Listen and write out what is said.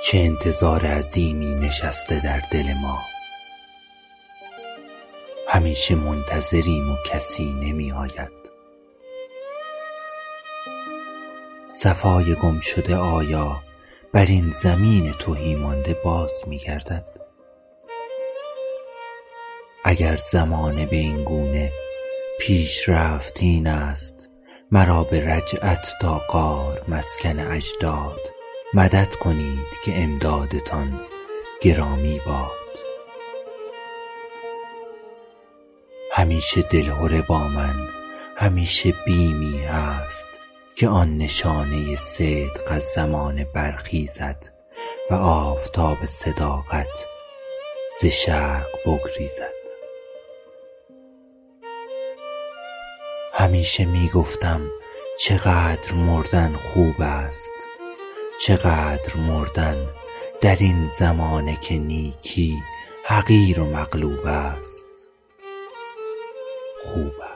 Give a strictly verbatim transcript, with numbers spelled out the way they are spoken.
چه انتظار عظیمی نشسته در دل ما. همیشه منتظریم و کسی نمی آید. صفای گم شده آیا بر این زمین تهی مانده باز می گردد؟ اگر زمانه به این گونه پیش رفت این است، مرا به رجعت تا غار مسکن اجداد مدد کنید که امدادتان گرامی باد. همیشه دلهره با من، همیشه بیمی هست که آن نشانه صدق از زمانه برخیزد و آفتاب صداقت ز شرق بگریزد. همیشه می گفتم چقدر مردن خوب است، چقدر مردن در این زمانه که نیکی حقیر و مغلوب است خوب است.